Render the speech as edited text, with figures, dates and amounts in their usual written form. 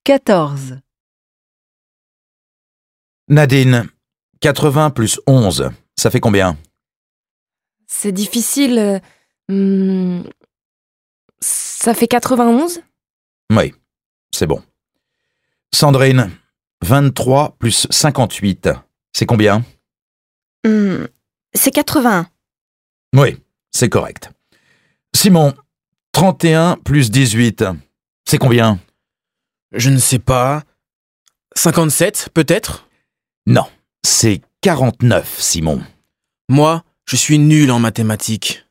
14. Nadine, 80 plus 11, ça fait combien? C'est difficile. Ça fait 91? Oui, c'est bon. Sandrine, 23 plus 58, c'est combien? C'est 81. Oui, c'est correct. Simon, 31 plus 18, c'est combien? Je ne sais pas. 57, peut-être? Non, c'est 49, Simon. Moi, je suis nul en mathématiques.